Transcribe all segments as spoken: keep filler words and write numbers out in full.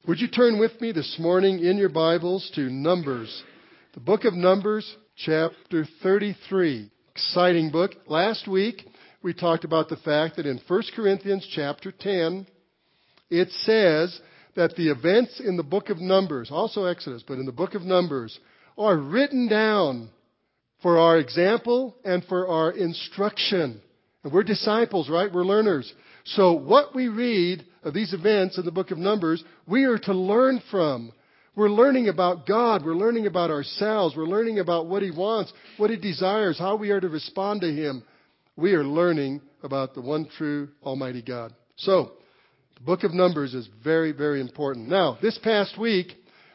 Would you turn with me this morning in your Bibles to Numbers, the book of Numbers, chapter thirty-three. Exciting book. Last week, we talked about the fact that in First Corinthians chapter ten, it says that the events in the book of Numbers, also Exodus, but in the book of Numbers, are written down for our example and for our instruction. And we're disciples, right? We're learners. So what we read of these events in the book of Numbers, we are to learn from. We're learning about God. We're learning about ourselves. We're learning about what He wants, what He desires, how we are to respond to Him. We are learning about the one true Almighty God. So, the book of Numbers is very, very important. Now, this past week,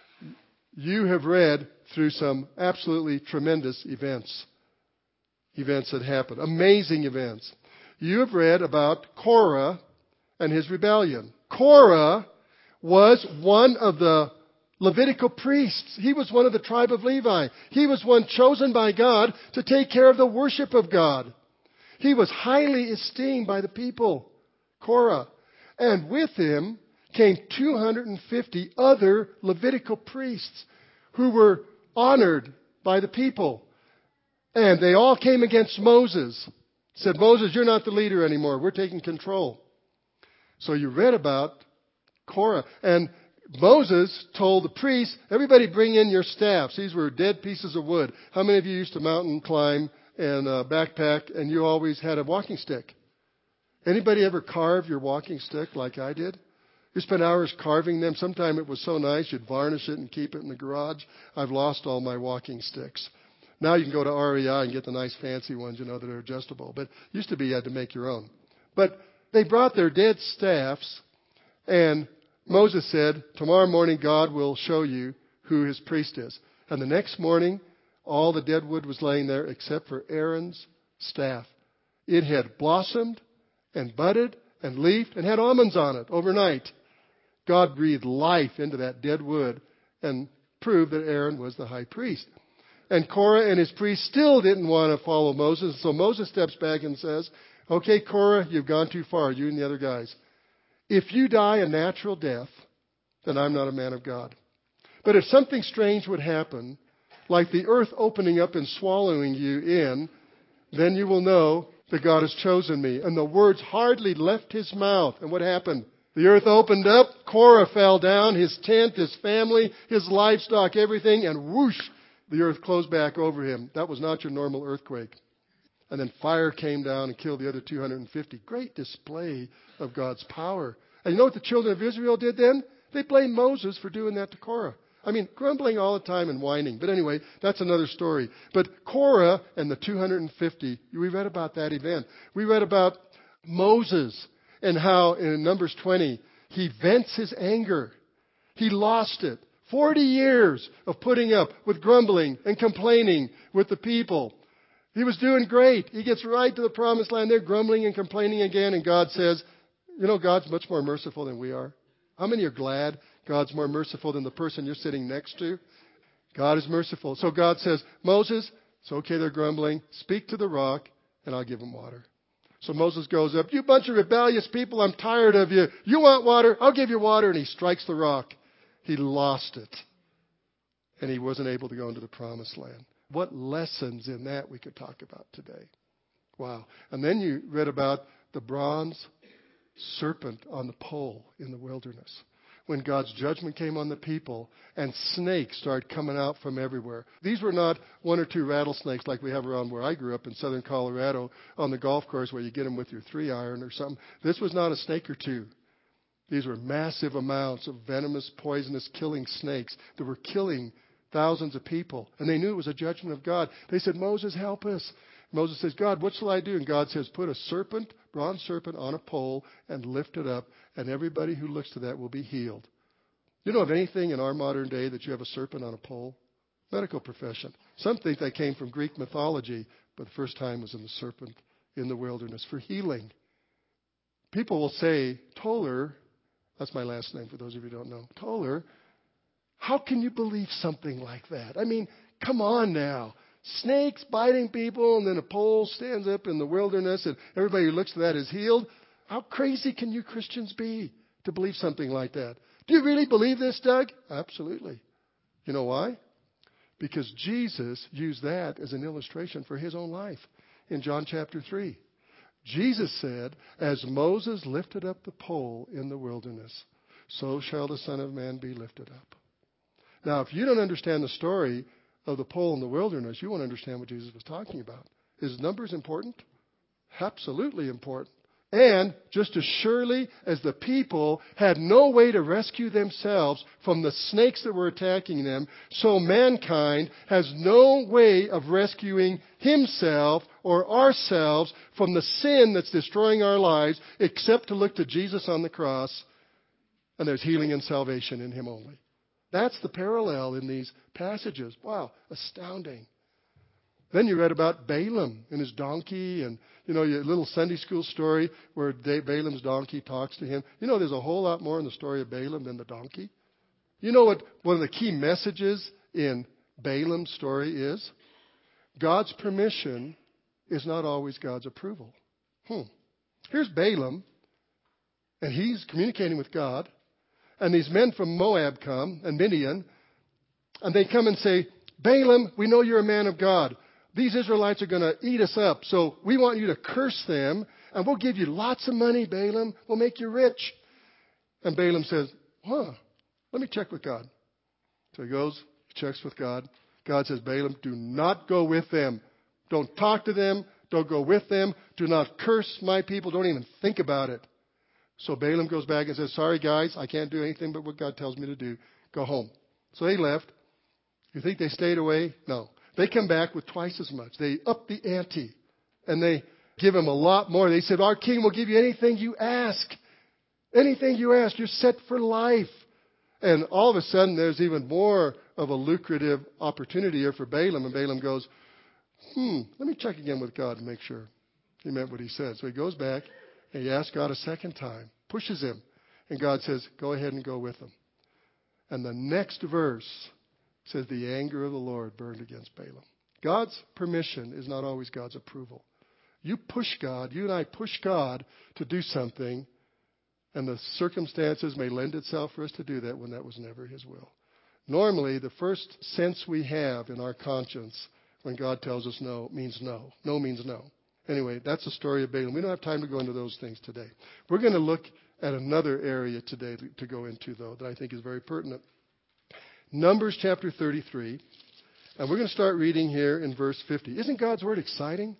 you have read through some absolutely tremendous events. Events that happened. Amazing events. You have read about Korah and his rebellion. Korah was one of the Levitical priests. He was one of the tribe of Levi. He was one chosen by God to take care of the worship of God. He was highly esteemed by the people, Korah. And with him came two hundred fifty other Levitical priests who were honored by the people. And they all came against Moses. Said, Moses, you're not the leader anymore. We're taking control. So you read about Korah. And Moses told the priests, everybody bring in your staffs. These were dead pieces of wood. How many of you used to mountain climb and uh, backpack and you always had a walking stick? Anybody ever carve your walking stick like I did? You spent hours carving them. Sometimes it was so nice you'd varnish it and keep it in the garage. I've lost all my walking sticks. Now you can go to R E I and get the nice fancy ones, you know, that are adjustable. But used to be you had to make your own. But they brought their dead staffs, and Moses said, tomorrow morning God will show you who his priest is. And the next morning, all the dead wood was laying there except for Aaron's staff. It had blossomed and budded and leafed and had almonds on it overnight. God breathed life into that dead wood and proved that Aaron was the high priest. And Korah and his priests still didn't want to follow Moses. So Moses steps back and says, okay, Korah, you've gone too far, you and the other guys. If you die a natural death, then I'm not a man of God. But if something strange would happen, like the earth opening up and swallowing you in, then you will know that God has chosen me. And the words hardly left his mouth. And what happened? The earth opened up, Korah fell down, his tent, his family, his livestock, everything, and whoosh, the earth closed back over him. That was not your normal earthquake. And then fire came down and killed the other two hundred fifty. Great display of God's power. And you know what the children of Israel did then? They blamed Moses for doing that to Korah. I mean, grumbling all the time and whining. But anyway, that's another story. But Korah and the two hundred fifty, we read about that event. We read about Moses and how in Numbers twenty, he vents his anger. He lost it. Forty years of putting up with grumbling and complaining with the people. He was doing great. He gets right to the promised land. They're grumbling and complaining again. And God says, you know, God's much more merciful than we are. How many are glad God's more merciful than the person you're sitting next to? God is merciful. So God says, Moses, it's okay they're grumbling. Speak to the rock and I'll give them water. So Moses goes up. You bunch of rebellious people, I'm tired of you. You want water? I'll give you water. And he strikes the rock. He lost it. And he wasn't able to go into the promised land. What lessons in that we could talk about today. Wow. And then you read about the bronze serpent on the pole in the wilderness. When God's judgment came on the people and snakes started coming out from everywhere. These were not one or two rattlesnakes like we have around where I grew up in southern Colorado on the golf course where you get them with your three iron or something. This was not a snake or two. These were massive amounts of venomous, poisonous, killing snakes that were killing thousands of people. And they knew it was a judgment of God. They said, Moses, help us. Moses says, God, what shall I do? And God says, put a serpent, bronze serpent on a pole and lift it up. And everybody who looks to that will be healed. You know of anything in our modern day that you have a serpent on a pole? Medical profession. Some think that came from Greek mythology, but the first time was in the serpent in the wilderness for healing. People will say, Toller, that's my last name for those of you who don't know. Toller, how can you believe something like that? I mean, come on now. Snakes biting people and then a pole stands up in the wilderness and everybody who looks to that is healed. How crazy can you Christians be to believe something like that? Do you really believe this, Doug? Absolutely. You know why? Because Jesus used that as an illustration for his own life in John chapter three. Jesus said, as Moses lifted up the pole in the wilderness, so shall the Son of Man be lifted up. Now, if you don't understand the story of the pole in the wilderness, you won't understand what Jesus was talking about. Is numbers important? Absolutely important. And just as surely as the people had no way to rescue themselves from the snakes that were attacking them, so mankind has no way of rescuing himself or ourselves from the sin that's destroying our lives except to look to Jesus on the cross, and there's healing and salvation in him only. That's the parallel in these passages. Wow, astounding. Then you read about Balaam and his donkey, and, you know, your little Sunday school story where Balaam's donkey talks to him. You know, there's a whole lot more in the story of Balaam than the donkey. You know what one of the key messages in Balaam's story is? God's permission is not always God's approval. Hmm. Here's Balaam, and he's communicating with God, and these men from Moab come, and Midian, and they come and say, Balaam, we know you're a man of God. These Israelites are going to eat us up, so we want you to curse them, and we'll give you lots of money, Balaam. We'll make you rich. And Balaam says, huh, let me check with God. So he goes, checks with God. God says, Balaam, do not go with them. Don't talk to them. Don't go with them. Do not curse my people. Don't even think about it. So Balaam goes back and says, sorry, guys, I can't do anything but what God tells me to do. Go home. So they left. You think they stayed away? No. They come back with twice as much. They up the ante, and they give him a lot more. They said, our king will give you anything you ask. Anything you ask. You're set for life. And all of a sudden, there's even more of a lucrative opportunity here for Balaam. And Balaam goes, hmm, let me check again with God and make sure he meant what he said. So he goes back, and he asks God a second time, pushes him. And God says, go ahead and go with him. And the next verse says the anger of the Lord burned against Balaam. God's permission is not always God's approval. You push God, you and I push God to do something, and the circumstances may lend itself for us to do that when that was never his will. Normally, the first sense we have in our conscience when God tells us no means no. No means no. Anyway, that's the story of Balaam. We don't have time to go into those things today. We're going to look at another area today to, to go into, though, that I think is very pertinent. Numbers chapter thirty-three, and we're going to start reading here in verse fifty. Isn't God's word exciting?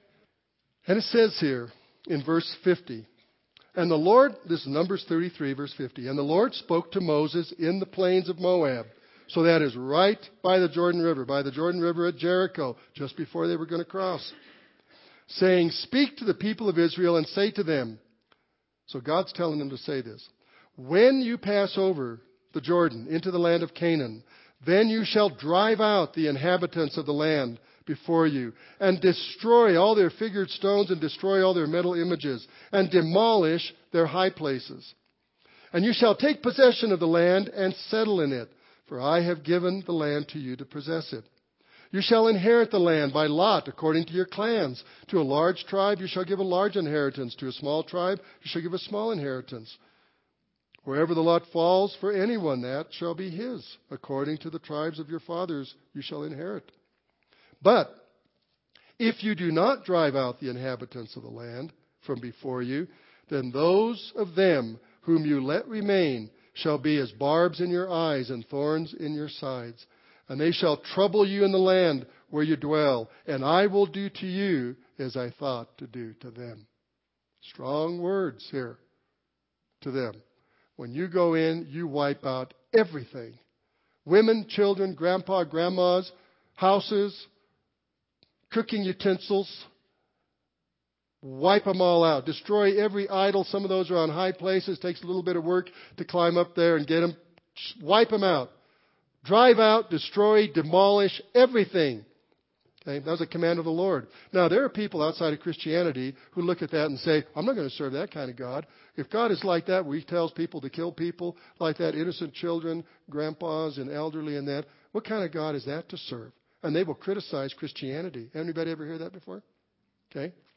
And it says here in verse fifty, and the Lord, this is Numbers thirty-three, verse fifty, and the Lord spoke to Moses in the plains of Moab. So that is right by the Jordan River, by the Jordan River at Jericho, just before they were going to cross, saying, speak to the people of Israel and say to them, so God's telling them to say this, when you pass over the Jordan into the land of Canaan, then you shall drive out the inhabitants of the land before you, and destroy all their figured stones, and destroy all their metal images, and demolish their high places. And you shall take possession of the land and settle in it, for I have given the land to you to possess it. You shall inherit the land by lot according to your clans. To a large tribe you shall give a large inheritance. To a small tribe you shall give a small inheritance. Wherever the lot falls for anyone, that shall be his. According to the tribes of your fathers you shall inherit. But if you do not drive out the inhabitants of the land from before you, then those of them whom you let remain shall be as barbs in your eyes and thorns in your sides. And they shall trouble you in the land where you dwell. And I will do to you as I thought to do to them. Strong words here to them. When you go in, you wipe out everything. Women, children, grandpa, grandmas, houses, cooking utensils. Wipe them all out. Destroy every idol. Some of those are on high places. It takes a little bit of work to climb up there and get them. Wipe them out. Drive out, destroy, demolish everything. Okay? That was a command of the Lord. Now, there are people outside of Christianity who look at that and say, I'm not going to serve that kind of God. If God is like that, where he tells people to kill people like that, innocent children, grandpas and elderly and that, what kind of God is that to serve? And they will criticize Christianity. Anybody ever hear that before? Okay.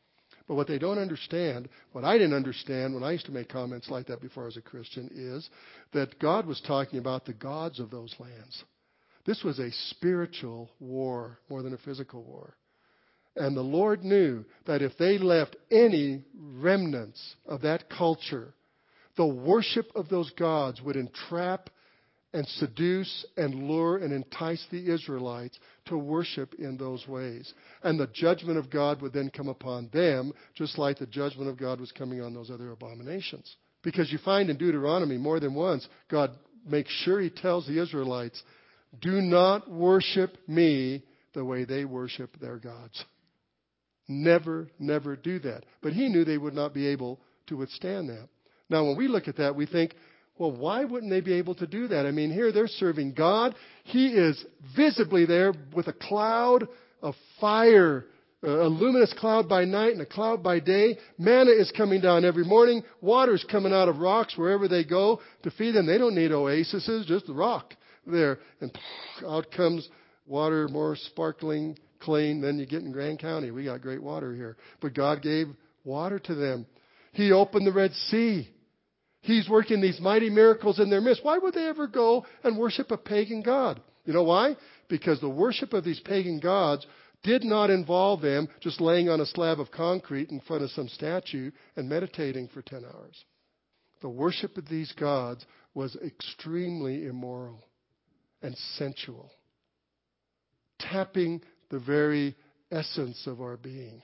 But what they don't understand, what I didn't understand when I used to make comments like that before I was a Christian, is that God was talking about the gods of those lands. This was a spiritual war more than a physical war. And the Lord knew that if they left any remnants of that culture, the worship of those gods would entrap and seduce and lure and entice the Israelites to worship in those ways. And the judgment of God would then come upon them, just like the judgment of God was coming on those other abominations. Because you find in Deuteronomy more than once, God makes sure He tells the Israelites, do not worship me the way they worship their gods. Never, never do that. But He knew they would not be able to withstand that. Now, when we look at that, we think, well, why wouldn't they be able to do that? I mean, here they're serving God. He is visibly there with a cloud of fire, a luminous cloud by night and a cloud by day. Manna is coming down every morning. Water is coming out of rocks wherever they go to feed them. They don't need oases, just the rock there. And out comes water, more sparkling, clean than you get in Grand County. We got great water here. But God gave water to them. He opened the Red Sea. He's working these mighty miracles in their midst. Why would they ever go and worship a pagan god? You know why? Because the worship of these pagan gods did not involve them just laying on a slab of concrete in front of some statue and meditating for ten hours. The worship of these gods was extremely immoral and sensual, tapping the very essence of our being.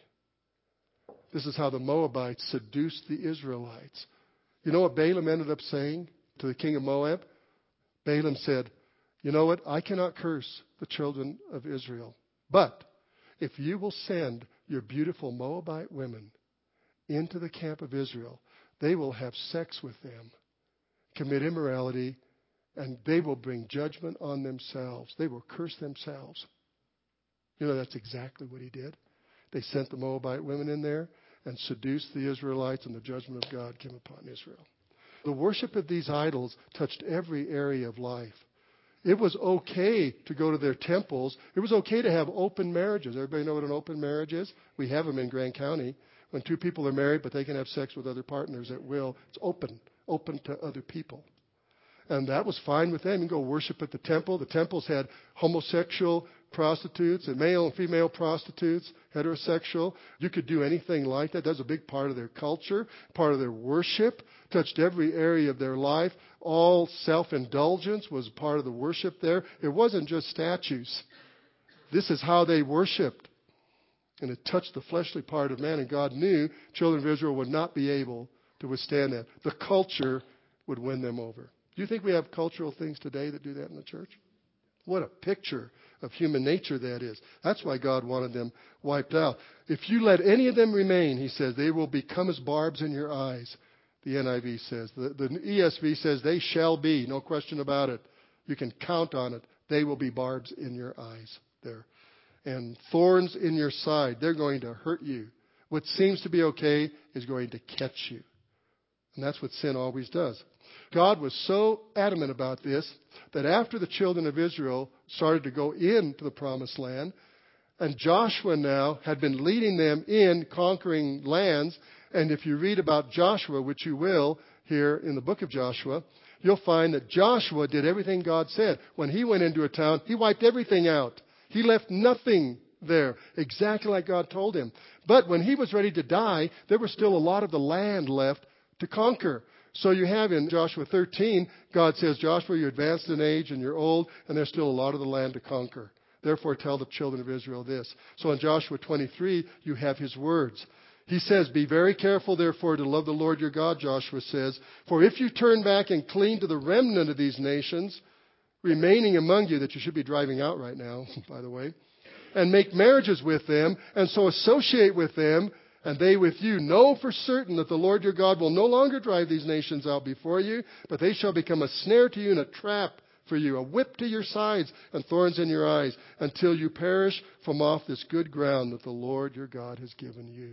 This is how the Moabites seduced the Israelites. You know what Balaam ended up saying to the king of Moab? Balaam said, you know what? I cannot curse the children of Israel. But if you will send your beautiful Moabite women into the camp of Israel, they will have sex with them, commit immorality, and they will bring judgment on themselves. They will curse themselves. You know, that's exactly what he did. They sent the Moabite women in there and seduced the Israelites, and the judgment of God came upon Israel. The worship of these idols touched every area of life. It was okay to go to their temples. It was okay to have open marriages. Everybody know what an open marriage is? We have them in Grand County. When two people are married, but they can have sex with other partners at will. It's open, open to other people. And that was fine with them. You can go worship at the temple. The temples had homosexual prostitutes and male and female prostitutes, heterosexual. You could do anything like that. That was a big part of their culture, part of their worship, touched every area of their life. All self-indulgence was part of the worship there. It wasn't just statues. This is how they worshiped. And it touched the fleshly part of man, and God knew children of Israel would not be able to withstand that. The culture would win them over. Do you think we have cultural things today that do that in the church? What a picture of human nature that is. That's why God wanted them wiped out. If you let any of them remain, he says, they will become as barbs in your eyes, the N I V says. The, the E S V says, they shall be, no question about it. You can count on it. They will be barbs in your eyes there. And thorns in your side. They're going to hurt you. What seems to be okay is going to catch you. And that's what sin always does. God was so adamant about this that after the children of Israel started to go into the promised land, and Joshua now had been leading them in conquering lands, and if you read about Joshua, which you will here in the book of Joshua, you'll find that Joshua did everything God said. When he went into a town, he wiped everything out. He left nothing there, exactly like God told him. But when he was ready to die, there was still a lot of the land left to conquer. So you have in Joshua thirteen, God says, Joshua, you're advanced in age and you're old, and there's still a lot of the land to conquer. Therefore, tell the children of Israel this. So in Joshua twenty-three, you have his words. He says, be very careful, therefore, to love the Lord your God, Joshua says. For if you turn back and cleave to the remnant of these nations, remaining among you, that you should be driving out right now, by the way, and make marriages with them, and so associate with them, and they with you, know for certain that the Lord your God will no longer drive these nations out before you, but they shall become a snare to you and a trap for you, a whip to your sides and thorns in your eyes, until you perish from off this good ground that the Lord your God has given you.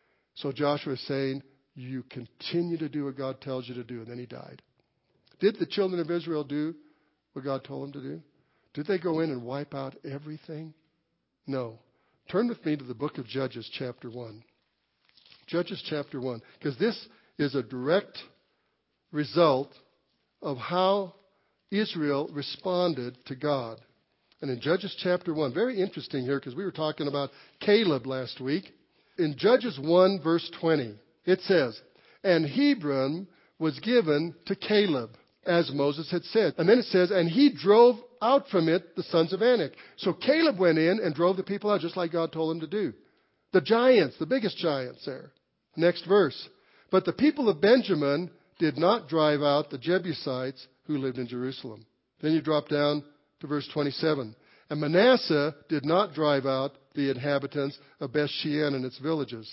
So Joshua is saying, you continue to do what God tells you to do. And then he died. Did the children of Israel do what God told them to do? Did they go in and wipe out everything? No. Turn with me to the book of Judges, chapter one. Judges chapter one, because this is a direct result of how Israel responded to God. And in Judges chapter one, very interesting here, because we were talking about Caleb last week. In Judges one, verse twenty, it says, "And Hebron was given to Caleb, as Moses had said." And then it says, "And he drove out from it the sons of Anak." So Caleb went in and drove the people out, just like God told him to do. The giants, the biggest giants there. Next verse. "But the people of Benjamin did not drive out the Jebusites who lived in Jerusalem." Then you drop down to verse twenty-seven. "And Manasseh did not drive out the inhabitants of Beth-shean and its villages."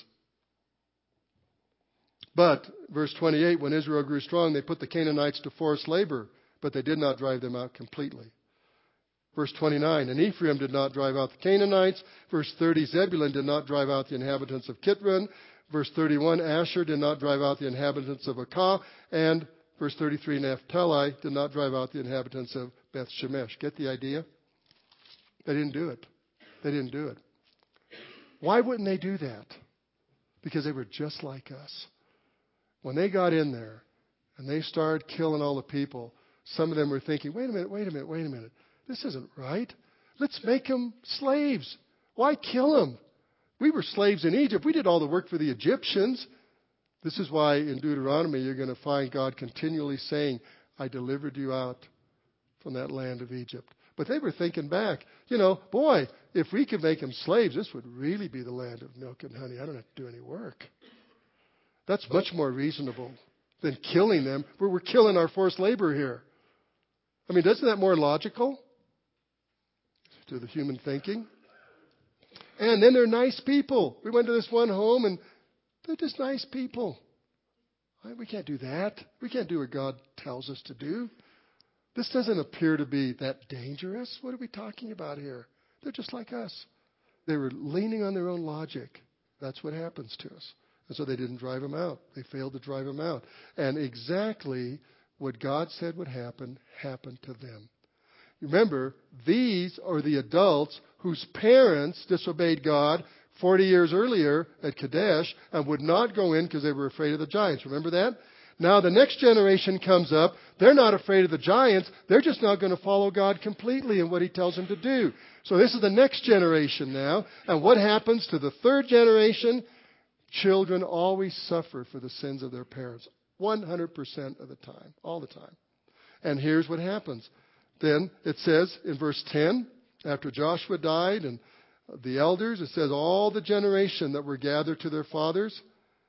But, verse twenty-eight, "When Israel grew strong, they put the Canaanites to forced labor, but they did not drive them out completely." Verse twenty-nine, "And Ephraim did not drive out the Canaanites." Verse thirty, "Zebulun did not drive out the inhabitants of Kitron." Verse thirty-one, "Asher did not drive out the inhabitants of Akah." And verse thirty-three, "Naphtali did not drive out the inhabitants of Beth Shemesh." Get the idea? They didn't do it. They didn't do it. Why wouldn't they do that? Because they were just like us. When they got in there and they started killing all the people, some of them were thinking, wait a minute, wait a minute, wait a minute. This isn't right. Let's make them slaves. Why kill them? We were slaves in Egypt. We did all the work for the Egyptians. This is why in Deuteronomy you're going to find God continually saying, "I delivered you out from that land of Egypt." But they were thinking back, you know, boy, if we could make them slaves, this would really be the land of milk and honey. I don't have to do any work. That's much more reasonable than killing them. We're, we're killing our forced labor here. I mean, isn't that more logical to the human thinking? And then they're nice people. We went to this one home, and they're just nice people. We can't do that. We can't do what God tells us to do. This doesn't appear to be that dangerous. What are we talking about here? They're just like us. They were leaning on their own logic. That's what happens to us. And so they didn't drive him out. They failed to drive him out. And exactly what God said would happen, happened to them. Remember, these are the adults whose parents disobeyed God forty years earlier at Kadesh and would not go in because they were afraid of the giants. Remember that? Now the next generation comes up. They're not afraid of the giants. They're just not going to follow God completely in what He tells them to do. So this is the next generation now. And what happens to the third generation? Children always suffer for the sins of their parents. one hundred percent of the time. All the time. And here's what happens. Then it says in verse ten, after Joshua died and the elders, it says, all the generation that were gathered to their fathers.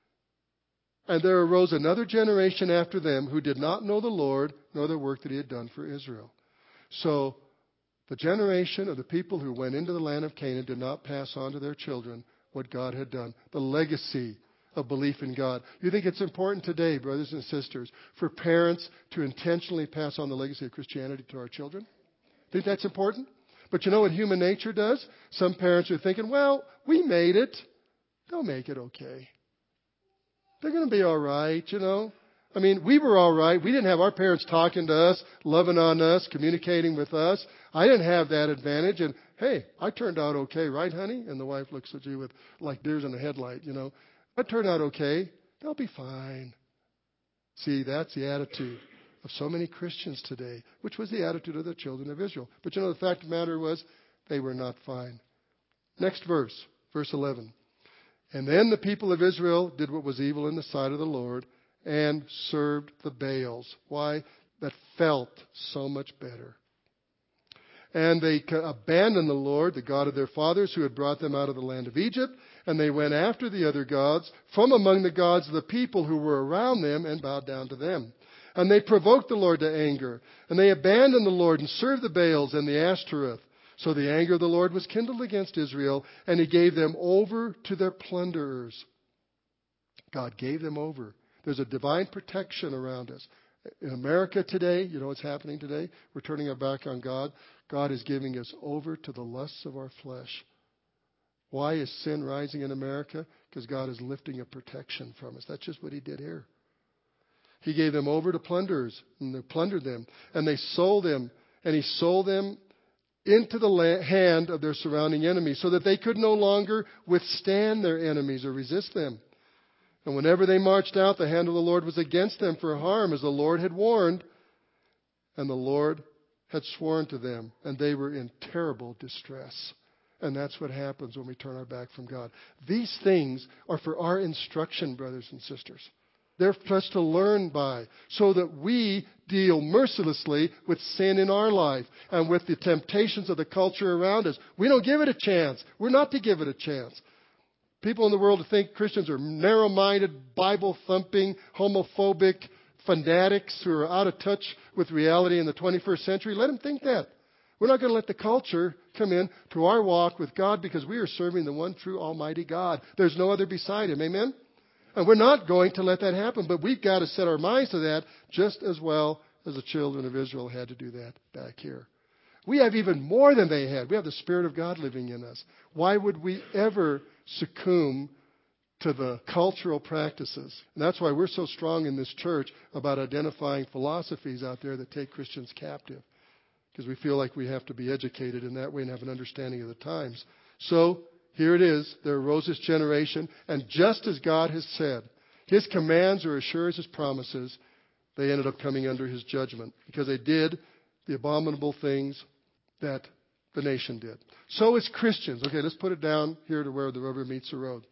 And there arose another generation after them who did not know the Lord, nor the work that He had done for Israel. So the generation of the people who went into the land of Canaan did not pass on to their children what God had done. The legacy of belief in God. You think it's important today, brothers and sisters, for parents to intentionally pass on the legacy of Christianity to our children? Think that's important? But you know what human nature does? Some parents are thinking, well, we made it. They'll make it okay. They're going to be all right, you know. I mean, we were all right. We didn't have our parents talking to us, loving on us, communicating with us. I didn't have that advantage. And, hey, I turned out okay, right, honey? And the wife looks at you with like deers in the headlight, you know. I turned out okay. They'll be fine. See, that's the attitude of so many Christians today, which was the attitude of the children of Israel. But you know, the fact of the matter was, they were not fine. Next verse, verse eleven. And then the people of Israel did what was evil in the sight of the Lord and served the Baals. Why? That felt so much better. And they abandoned the Lord, the God of their fathers, who had brought them out of the land of Egypt. And they went after the other gods from among the gods of the people who were around them and bowed down to them. And they provoked the Lord to anger. And they abandoned the Lord and served the Baals and the Ashtoreth. So the anger of the Lord was kindled against Israel, and He gave them over to their plunderers. God gave them over. There's a divine protection around us. In America today, you know what's happening today? We're turning our back on God. God is giving us over to the lusts of our flesh. Why is sin rising in America? Because God is lifting a protection from us. That's just what He did here. He gave them over to plunderers, and they plundered them. And they sold them, and He sold them into the hand of their surrounding enemies, so that they could no longer withstand their enemies or resist them. And whenever they marched out, the hand of the Lord was against them for harm, as the Lord had warned. And the Lord had sworn to them, and they were in terrible distress. And that's what happens when we turn our back from God. These things are for our instruction, brothers and sisters. They're for us to learn by, so that we deal mercilessly with sin in our life and with the temptations of the culture around us. We don't give it a chance. We're not to give it a chance. People in the world think Christians are narrow-minded, Bible-thumping, homophobic fanatics who are out of touch with reality in the twenty-first century. Let them think that. We're not going to let the culture come in to our walk with God, because we are serving the one true Almighty God. There's no other beside Him. Amen? And we're not going to let that happen, but we've got to set our minds to that just as well as the children of Israel had to do that back here. We have even more than they had. We have the Spirit of God living in us. Why would we ever succumb to the cultural practices? And that's why we're so strong in this church about identifying philosophies out there that take Christians captive, because we feel like we have to be educated in that way and have an understanding of the times. So here it is. There arose this generation, and just as God has said, His commands are as sure as His promises, they ended up coming under His judgment, because they did the abominable things that the nation did. So as Christians, okay, let's put it down here to where the rubber meets the road.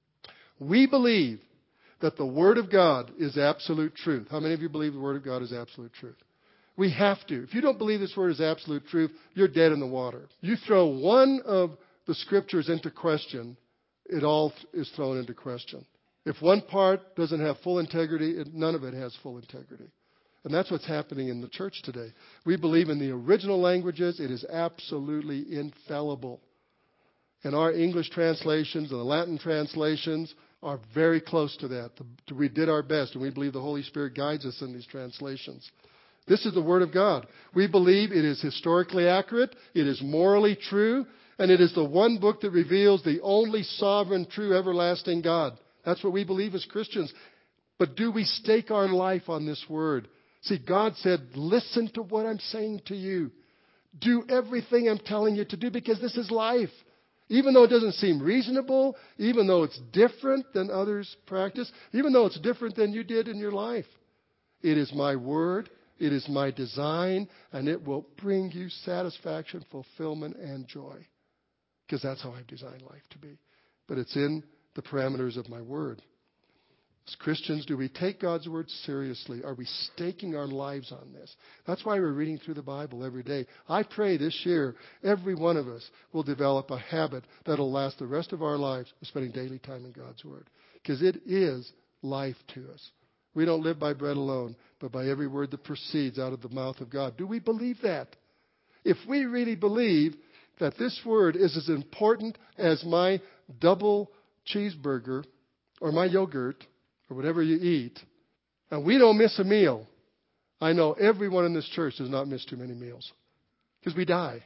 We believe that the Word of God is absolute truth. How many of you believe the Word of God is absolute truth? We have to. If you don't believe this Word is absolute truth, you're dead in the water. You throw one of the Scriptures into question, it all is thrown into question. If one part doesn't have full integrity, it, none of it has full integrity. And that's what's happening in the church today. We believe in the original languages. It is absolutely infallible. And our English translations and the Latin translations are very close to that. We did our best, and we believe the Holy Spirit guides us in these translations. This is the Word of God. We believe it is historically accurate, it is morally true, and it is the one book that reveals the only sovereign, true, everlasting God. That's what we believe as Christians. But do we stake our life on this Word? See, God said, listen to what I'm saying to you. Do everything I'm telling you to do, because this is life. Even though it doesn't seem reasonable, even though it's different than others practice, even though it's different than you did in your life, it is my Word, it is my design, and it will bring you satisfaction, fulfillment, and joy. Because that's how I've designed life to be. But it's in the parameters of my Word. As Christians, do we take God's Word seriously? Are we staking our lives on this? That's why we're reading through the Bible every day. I pray this year, every one of us will develop a habit that will last the rest of our lives of spending daily time in God's Word. Because it is life to us. We don't live by bread alone, but by every word that proceeds out of the mouth of God. Do we believe that? If we really believe that this Word is as important as my double cheeseburger or my yogurt, or whatever you eat, and we don't miss a meal, I know everyone in this church does not miss too many meals, because we die.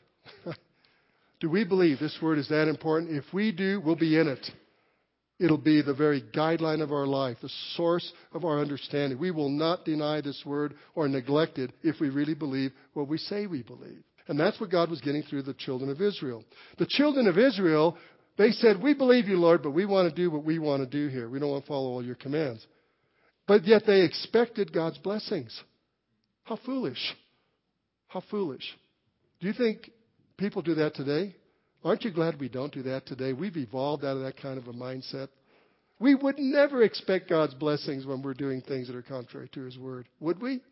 Do we believe this Word is that important? If we do, we'll be in it. It'll be the very guideline of our life, the source of our understanding. We will not deny this Word or neglect it if we really believe what we say we believe. And that's what God was getting through the children of Israel. The children of Israel, they said, we believe you, Lord, but we want to do what we want to do here. We don't want to follow all your commands. But yet they expected God's blessings. How foolish. How foolish. Do you think people do that today? Aren't you glad we don't do that today? We've evolved out of that kind of a mindset. We would never expect God's blessings when we're doing things that are contrary to His Word. Would we?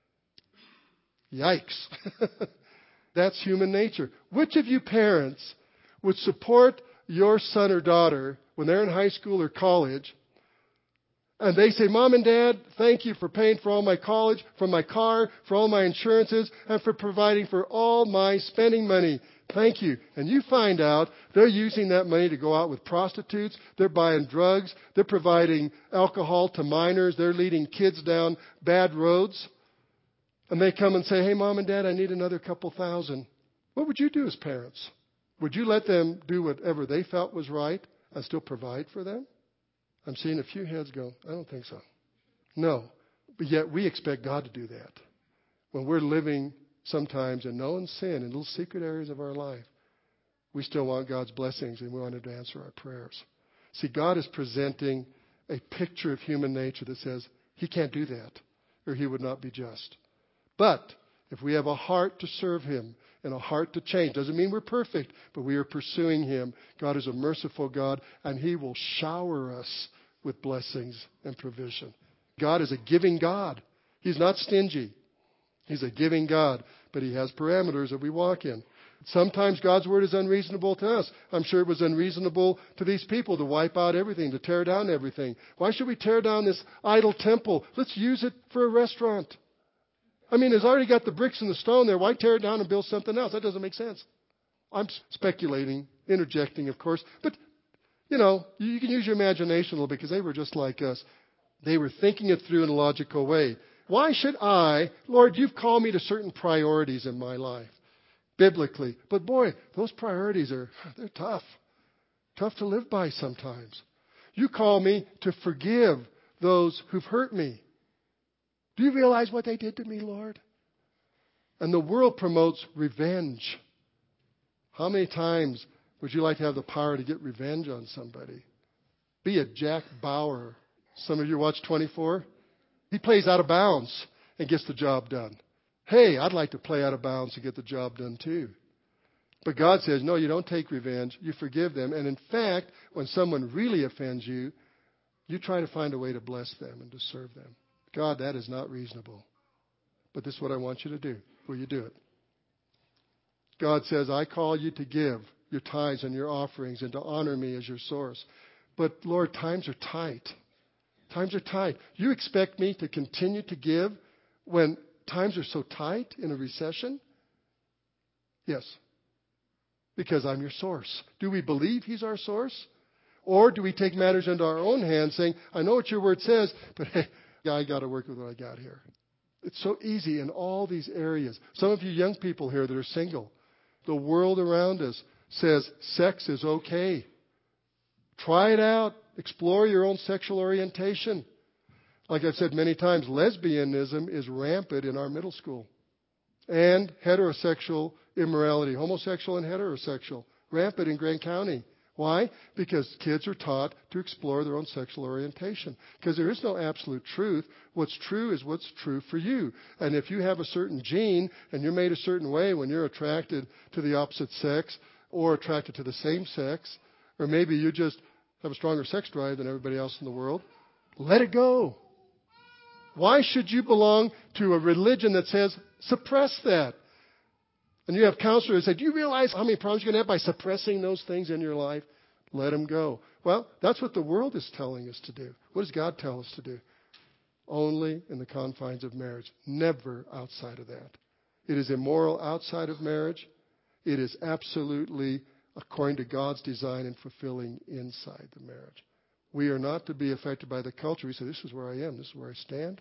Yikes. That's human nature. Which of you parents would support your son or daughter when they're in high school or college, and they say, Mom and Dad, thank you for paying for all my college, for my car, for all my insurances, and for providing for all my spending money. Thank you. And you find out they're using that money to go out with prostitutes, they're buying drugs, they're providing alcohol to minors, they're leading kids down bad roads. And they come and say, hey, Mom and Dad, I need another couple thousand. What would you do as parents? Would you let them do whatever they felt was right and still provide for them? I'm seeing a few heads go, I don't think so. No. But yet we expect God to do that. When we're living sometimes in known sin in little secret areas of our life, we still want God's blessings and we want Him to answer our prayers. See, God is presenting a picture of human nature that says he can't do that or he would not be just. But if we have a heart to serve him and a heart to change, doesn't mean we're perfect, but we are pursuing him. God is a merciful God, and he will shower us with blessings and provision. God is a giving God. He's not stingy. He's a giving God, but he has parameters that we walk in. Sometimes God's word is unreasonable to us. I'm sure it was unreasonable to these people to wipe out everything, to tear down everything. Why should we tear down this idol temple? Let's use it for a restaurant. I mean, it's already got the bricks and the stone there. Why tear it down and build something else? That doesn't make sense. I'm speculating, interjecting, of course. But, you know, you can use your imagination a little bit because they were just like us. They were thinking it through in a logical way. Why should I, Lord, you've called me to certain priorities in my life, biblically. But boy, those priorities are, they're tough. Tough to live by sometimes. You call me to forgive those who've hurt me. Do you realize what they did to me, Lord? And the world promotes revenge. How many times would you like to have the power to get revenge on somebody? Be a Jack Bauer. Some of you watch twenty-four. He plays out of bounds and gets the job done. Hey, I'd like to play out of bounds to get the job done too. But God says, no, you don't take revenge. You forgive them. And in fact, when someone really offends you, you try to find a way to bless them and to serve them. God, that is not reasonable. But this is what I want you to do. Will you do it? God says, I call you to give your tithes and your offerings and to honor me as your source. But Lord, times are tight. Times are tight. You expect me to continue to give when times are so tight in a recession? Yes. Because I'm your source. Do we believe he's our source? Or do we take matters into our own hands saying, I know what your word says, but hey, I got to work with what I got here. It's so easy in all these areas. Some of you young people here that are single, the world around us says sex is okay. Try it out. Explore your own sexual orientation. Like I've said many times, lesbianism is rampant in our middle school. And heterosexual immorality, homosexual and heterosexual, rampant in Grand County. Why? Because kids are taught to explore their own sexual orientation. Because there is no absolute truth. What's true is what's true for you. And if you have a certain gene and you're made a certain way when you're attracted to the opposite sex or attracted to the same sex, or maybe you just have a stronger sex drive than everybody else in the world, let it go. Why should you belong to a religion that says, suppress that? And you have counselors who say, do you realize how many problems you're going to have by suppressing those things in your life? Let them go. Well, that's what the world is telling us to do. What does God tell us to do? Only in the confines of marriage. Never outside of that. It is immoral outside of marriage. It is absolutely according to God's design and fulfilling inside the marriage. We are not to be affected by the culture. We say, this is where I am. This is where I stand.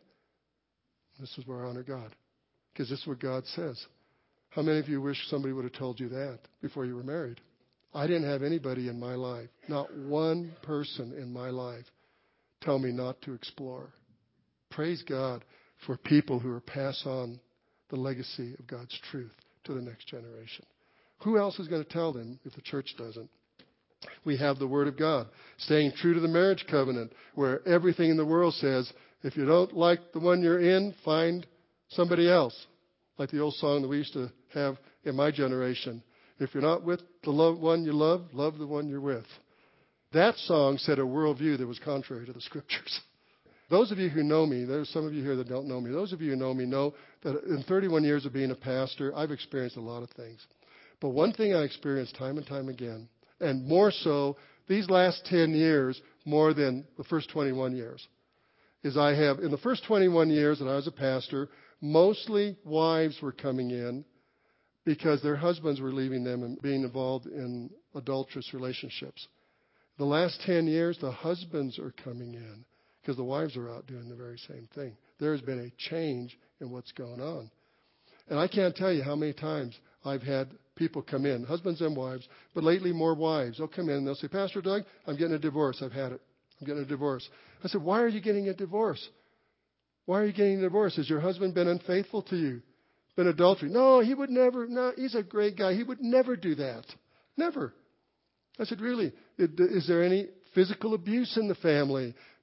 This is where I honor God. Because this is what God says. How many of you wish somebody would have told you that before you were married? I didn't have anybody in my life, not one person in my life, tell me not to explore. Praise God for people who are pass on the legacy of God's truth to the next generation. Who else is going to tell them if the church doesn't? We have the Word of God, staying true to the marriage covenant, where everything in the world says, if you don't like the one you're in, find somebody else. Like the old song that we used to have in my generation. If you're not with the love one you love, love the one you're with. That song set a worldview that was contrary to the Scriptures. Those of you who know me, there's some of you here that don't know me. Those of you who know me know that in thirty-one years of being a pastor, I've experienced a lot of things. But one thing I experienced time and time again, and more so these last ten years more than the first twenty-one years, is I have, in the first twenty-one years that I was a pastor, mostly wives were coming in because their husbands were leaving them and being involved in adulterous relationships. The last ten years, the husbands are coming in because the wives are out doing the very same thing. There has been a change in what's going on. And I can't tell you how many times I've had people come in, husbands and wives, but lately more wives. They'll come in and they'll say, Pastor Doug, I'm getting a divorce. I've had it. I'm getting a divorce. I said, why are you getting a divorce? Why are you getting a divorce? Has your husband been unfaithful to you? Been adultery? No, he would never. No, he's a great guy. He would never do that. Never. I said, really? Is there any physical abuse in the family?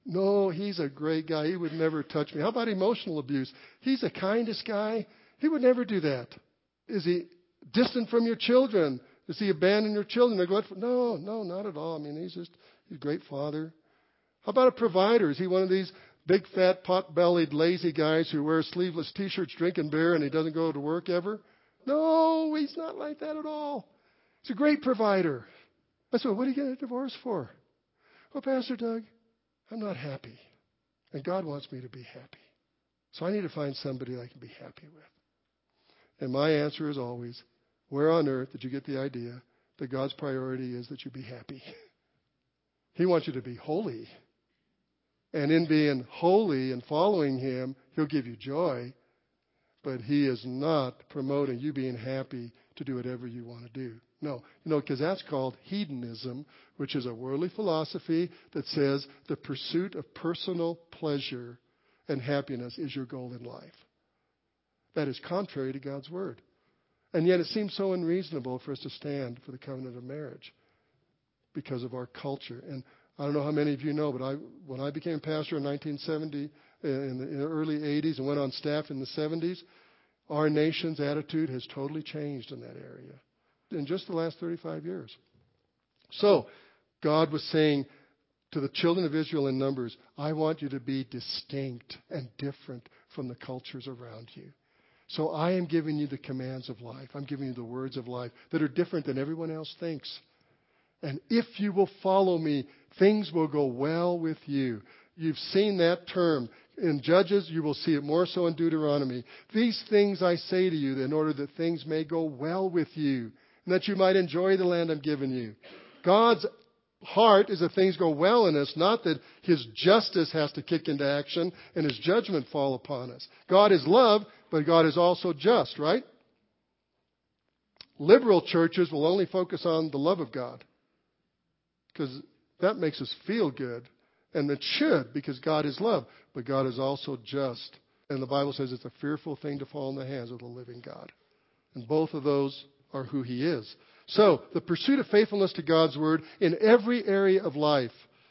No, he's a great guy. He would never touch me. How about emotional abuse? He's the kindest guy. He would never do that. Is he distant from your children? Does he abandon your children? They go, no, no, not at all. I mean, he's just he's a great father. How about a provider? Is he one of these big, fat, pot-bellied, lazy guys who wear sleeveless T-shirts, drinking beer, and he doesn't go to work ever? No, he's not like that at all. He's a great provider. I said, what are you getting a divorce for? Well, Pastor Doug, I'm not happy. And God wants me to be happy. So I need to find somebody I can be happy with. And my answer is always, where on earth did you get the idea that God's priority is that you be happy? He wants you to be holy. And in being holy and following Him, He'll give you joy. But He is not promoting you being happy to do whatever you want to do. No, you know, because that's called hedonism, which is a worldly philosophy that says the pursuit of personal pleasure and happiness is your goal in life. That is contrary to God's Word. And yet it seems so unreasonable for us to stand for the covenant of marriage because of our culture. And I don't know how many of you know, but I, when I became pastor in nineteen seventy, in the, in the early eighties, and went on staff in the seventies, our nation's attitude has totally changed in that area in just the last thirty-five years. So God was saying to the children of Israel in Numbers, I want you to be distinct and different from the cultures around you. So I am giving you the commands of life. I'm giving you the words of life that are different than everyone else thinks. And if you will follow me, things will go well with you. You've seen that term in Judges. You will see it more so in Deuteronomy. These things I say to you in order that things may go well with you and that you might enjoy the land I'm giving you. God's heart is that things go well in us, not that His justice has to kick into action and His judgment fall upon us. God is love, but God is also just, right? Liberal churches will only focus on the love of God because that makes us feel good. And it should, because God is love. But God is also just. And the Bible says it's a fearful thing to fall in the hands of the living God. And both of those are who He is. So, the pursuit of faithfulness to God's Word in every area of life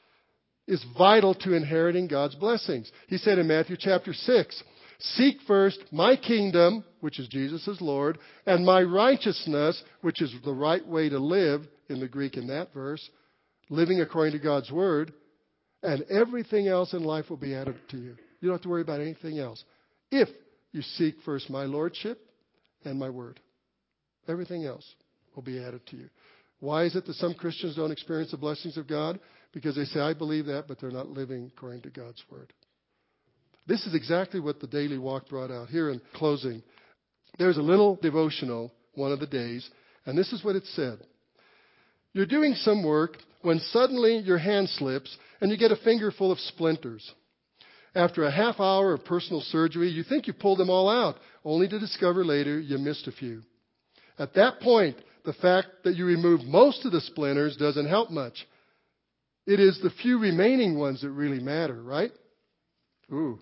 is vital to inheriting God's blessings. He said in Matthew chapter six, seek first my kingdom, which is Jesus as Lord, and my righteousness, which is the right way to live, in the Greek in that verse, living according to God's Word, and everything else in life will be added to you. You don't have to worry about anything else. If you seek first my Lordship and my Word. Everything else will be added to you. Why is it that some Christians don't experience the blessings of God? Because they say, I believe that, but they're not living according to God's Word. This is exactly what the Daily Walk brought out. Here in closing, there's a little devotional one of the days, and this is what it said. You're doing some work when suddenly your hand slips and you get a finger full of splinters. After a half hour of personal surgery, you think you pulled them all out, only to discover later you missed a few. At that point, the fact that you removed most of the splinters doesn't help much. It is the few remaining ones that really matter, right? Ooh.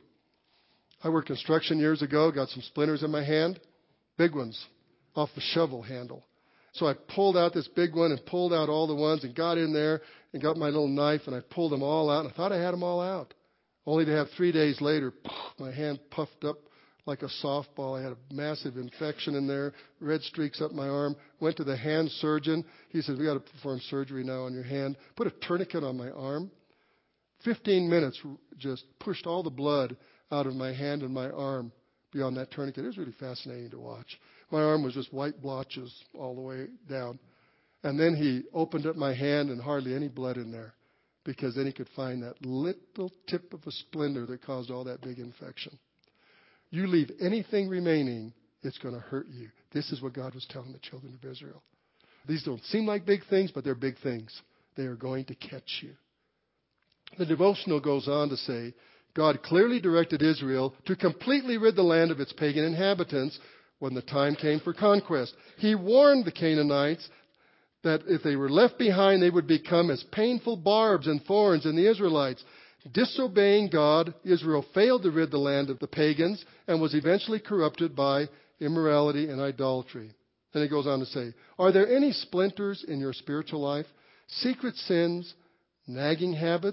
I worked construction years ago, got some splinters in my hand, big ones, off the shovel handle. So I pulled out this big one and pulled out all the ones and got in there and got my little knife and I pulled them all out. And I thought I had them all out. Only to have three days later, my hand puffed up like a softball. I had a massive infection in there, red streaks up my arm. Went to the hand surgeon. He said, we got to perform surgery now on your hand. Put a tourniquet on my arm. Fifteen minutes just pushed all the blood out of my hand and my arm beyond that tourniquet. It was really fascinating to watch. My arm was just white blotches all the way down. And then he opened up my hand and hardly any blood in there because then he could find that little tip of a splinter that caused all that big infection. You leave anything remaining, it's going to hurt you. This is what God was telling the children of Israel. These don't seem like big things, but they're big things. They are going to catch you. The devotional goes on to say, God clearly directed Israel to completely rid the land of its pagan inhabitants when the time came for conquest. He warned the Canaanites that if they were left behind, they would become as painful barbs and thorns in the Israelites. Disobeying God, Israel failed to rid the land of the pagans and was eventually corrupted by immorality and idolatry. Then he goes on to say, are there any splinters in your spiritual life? Secret sins, nagging habits,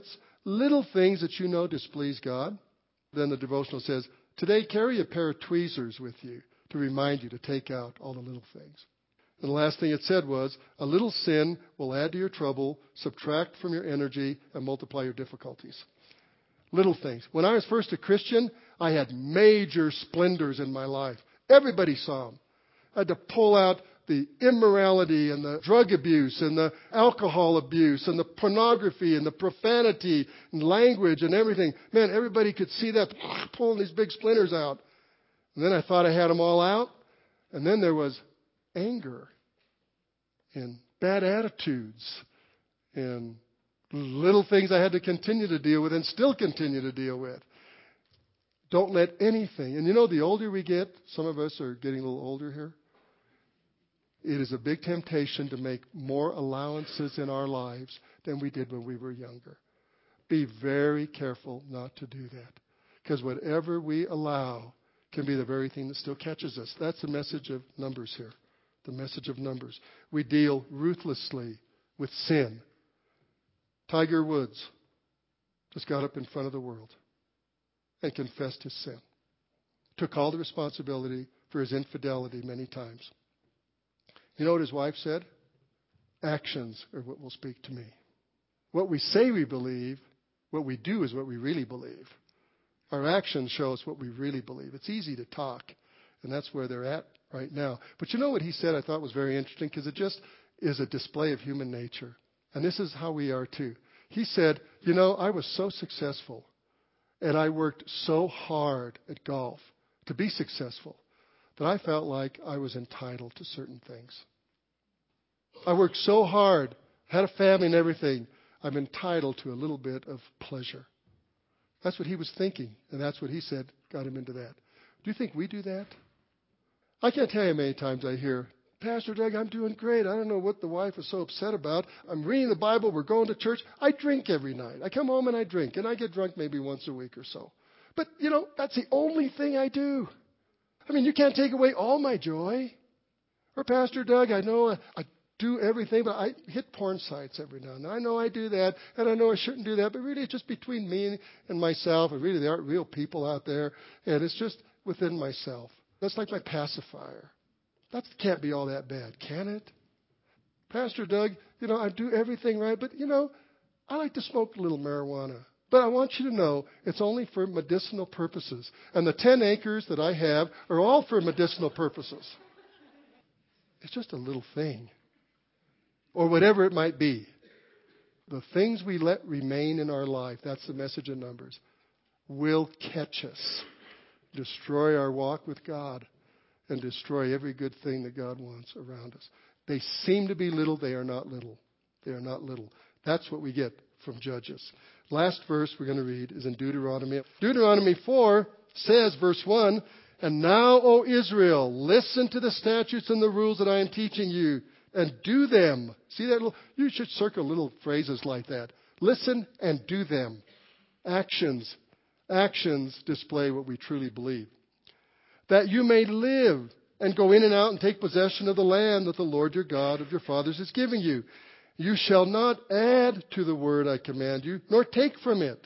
little things that you know displease God. Then the devotional says, today carry a pair of tweezers with you to remind you to take out all the little things. And the last thing it said was, a little sin will add to your trouble, subtract from your energy, and multiply your difficulties. Little things. When I was first a Christian, I had major splendors in my life. Everybody saw them. I had to pull out the immorality and the drug abuse and the alcohol abuse and the pornography and the profanity and language and everything. Man, everybody could see that, pulling these big splinters out. And then I thought I had them all out. And then there was anger and bad attitudes and little things I had to continue to deal with and still continue to deal with. Don't let anything, and you know, the older we get, some of us are getting a little older here, it is a big temptation to make more allowances in our lives than we did when we were younger. Be very careful not to do that. Because whatever we allow can be the very thing that still catches us. That's the message of Numbers here. The message of Numbers. We deal ruthlessly with sin. Tiger Woods just got up in front of the world and confessed his sin. Took all the responsibility for his infidelity many times. You know what his wife said? Actions are what will speak to me. What we say we believe, what we do is what we really believe. Our actions show us what we really believe. It's easy to talk, and that's where they're at right now. But you know what he said I thought was very interesting, because it just is a display of human nature. And this is how we are too. He said, you know, I was so successful, and I worked so hard at golf to be successful, that I felt like I was entitled to certain things. I worked so hard, had a family and everything, I'm entitled to a little bit of pleasure. That's what he was thinking, and that's what he said got him into that. Do you think we do that? I can't tell you how many times I hear, Pastor Doug, I'm doing great. I don't know what the wife is so upset about. I'm reading the Bible. We're going to church. I drink every night. I come home and I drink, and I get drunk maybe once a week or so. But, you know, that's the only thing I do. I mean, you can't take away all my joy. Or, Pastor Doug, I know I, I do everything, but I hit porn sites every now and then. I know I do that, and I know I shouldn't do that, but really it's just between me and myself, and really there aren't real people out there, and it's just within myself. That's like my pacifier. That can't be all that bad, can it? Pastor Doug, you know, I do everything right, but, you know, I like to smoke a little marijuana. But I want you to know it's only for medicinal purposes. And the ten acres that I have are all for medicinal purposes. It's just a little thing. Or whatever it might be. The things we let remain in our life, that's the message of Numbers, will catch us, destroy our walk with God, and destroy every good thing that God wants around us. They seem to be little. They are not little. They are not little. That's what we get from Judges. Last verse we're going to read is in Deuteronomy. Deuteronomy four says, verse one, and now, O Israel, listen to the statutes and the rules that I am teaching you, and do them. See that little, you should circle little phrases like that. Listen and do them. Actions. Actions display what we truly believe. That you may live and go in and out and take possession of the land that the Lord your God of your fathers is giving you. You shall not add to the word I command you, nor take from it,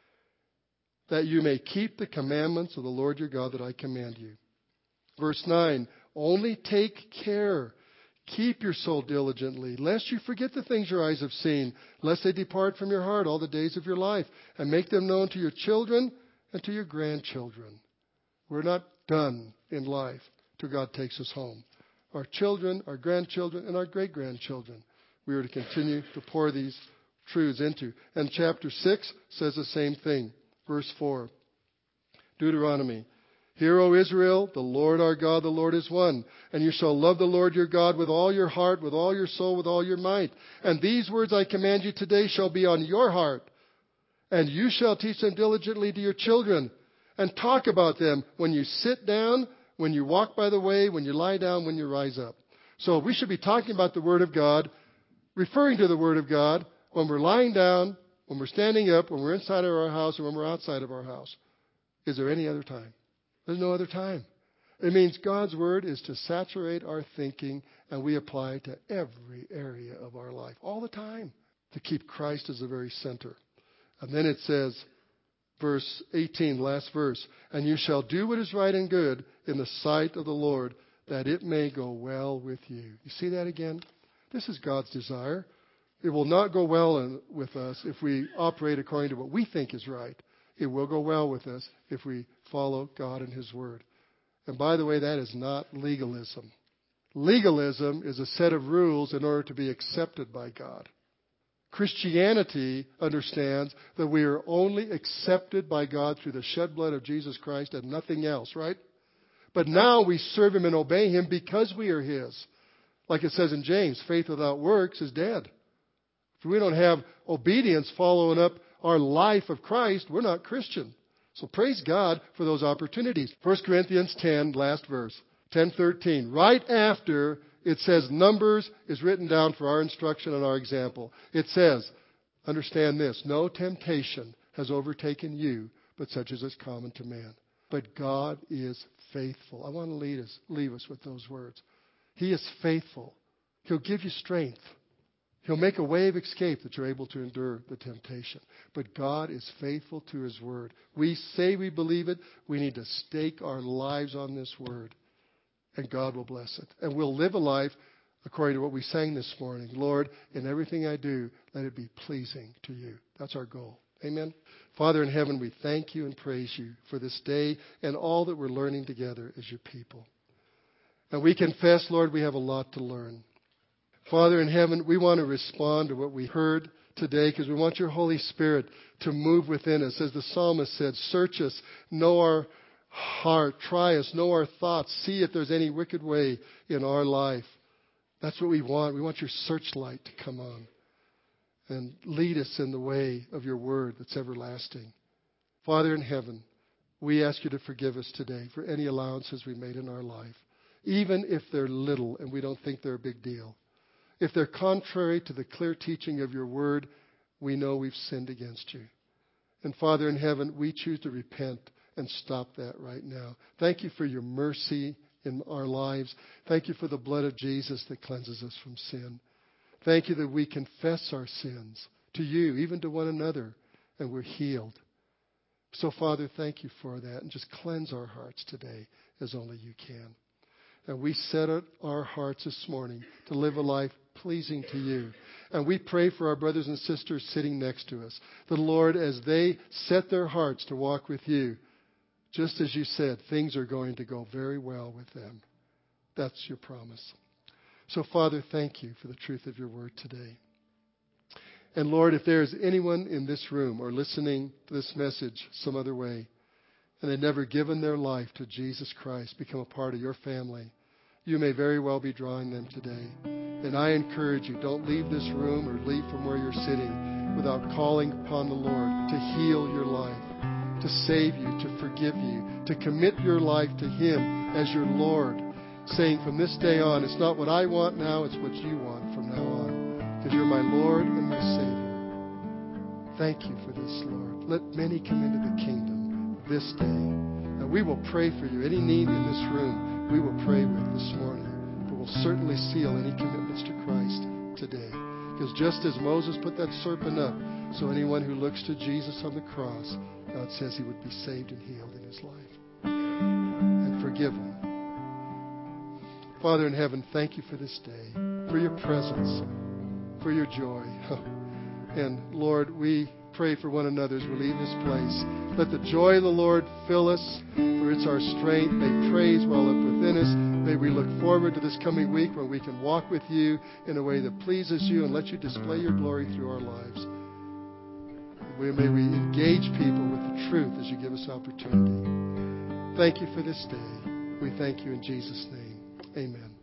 that you may keep the commandments of the Lord your God that I command you. Verse nine, only take care, keep your soul diligently, lest you forget the things your eyes have seen, lest they depart from your heart all the days of your life, and make them known to your children and to your grandchildren. We're not done in life till God takes us home. Our children, our grandchildren, and our great-grandchildren, we are to continue to pour these truths into. And chapter six says the same thing. Verse four, Deuteronomy. Hear, O Israel, the Lord our God, the Lord is one. And you shall love the Lord your God with all your heart, with all your soul, with all your might. And these words I command you today shall be on your heart. And you shall teach them diligently to your children. And talk about them when you sit down, when you walk by the way, when you lie down, when you rise up. So we should be talking about the Word of God, referring to the Word of God, when we're lying down, when we're standing up, when we're inside of our house, or when we're outside of our house. Is there any other time? There's no other time. It means God's Word is to saturate our thinking, and we apply it to every area of our life, all the time, to keep Christ as the very center. And then it says, verse eighteen, last verse, and you shall do what is right and good in the sight of the Lord, that it may go well with you. You see that again? This is God's desire. It will not go well in, with us if we operate according to what we think is right. It will go well with us if we follow God and His Word. And by the way, that is not legalism. Legalism is a set of rules in order to be accepted by God. Christianity understands that we are only accepted by God through the shed blood of Jesus Christ and nothing else, right? But now we serve Him and obey Him because we are His. Like it says in James, faith without works is dead. If we don't have obedience following up our life of Christ, we're not Christian. So praise God for those opportunities. First Corinthians ten, last verse, ten thirteen. Right after it says numbers is written down for our instruction and our example. It says, understand this, no temptation has overtaken you, but such as is common to man. But God is faithful. I want to lead us, leave us with those words. He is faithful. He'll give you strength. He'll make a way of escape that you're able to endure the temptation. But God is faithful to His Word. We say we believe it. We need to stake our lives on this Word. And God will bless it. And we'll live a life according to what we sang this morning. Lord, in everything I do, let it be pleasing to You. That's our goal. Amen. Father in heaven, we thank You and praise You for this day and all that we're learning together as Your people. And we confess, Lord, we have a lot to learn. Father in heaven, we want to respond to what we heard today because we want Your Holy Spirit to move within us. As the psalmist said, search us, know our heart, try us, know our thoughts, see if there's any wicked way in our life. That's what we want. We want Your searchlight to come on and lead us in the way of Your Word that's everlasting. Father in heaven, we ask You to forgive us today for any allowances we made in our life, even if they're little and we don't think they're a big deal. If they're contrary to the clear teaching of Your Word, we know we've sinned against You. And Father in heaven, we choose to repent and stop that right now. Thank You for Your mercy in our lives. Thank You for the blood of Jesus that cleanses us from sin. Thank You that we confess our sins to You, even to one another, and we're healed. So Father, thank You for that, and just cleanse our hearts today as only You can. And we set our hearts this morning to live a life pleasing to You. And we pray for our brothers and sisters sitting next to us. The Lord, as they set their hearts to walk with You, just as You said, things are going to go very well with them. That's Your promise. So, Father, thank You for the truth of Your Word today. And Lord, if there is anyone in this room or listening to this message some other way, and they've never given their life to Jesus Christ, become a part of Your family, You may very well be drawing them today. And I encourage you, don't leave this room or leave from where you're sitting without calling upon the Lord to heal your life, to save you, to forgive you, to commit your life to Him as your Lord, saying from this day on, it's not what I want now, it's what You want from now on, because You're my Lord and my Savior. Thank You for this, Lord. Let many come into the kingdom this day. And we will pray for you. Any need in this room, we will pray with this morning. But we'll certainly seal any commitments to Christ today. Because just as Moses put that serpent up, so anyone who looks to Jesus on the cross, God says he would be saved and healed in his life. And forgiven. Father in heaven, thank You for this day, for Your presence, for Your joy. And Lord, we pray for one another as we leave this place. Let the joy of the Lord fill us, for it's our strength. May praise well up within us. May we look forward to this coming week when we can walk with You in a way that pleases You and let You display Your glory through our lives. May we engage people with the truth as You give us opportunity. Thank You for this day. We thank You in Jesus' name. Amen.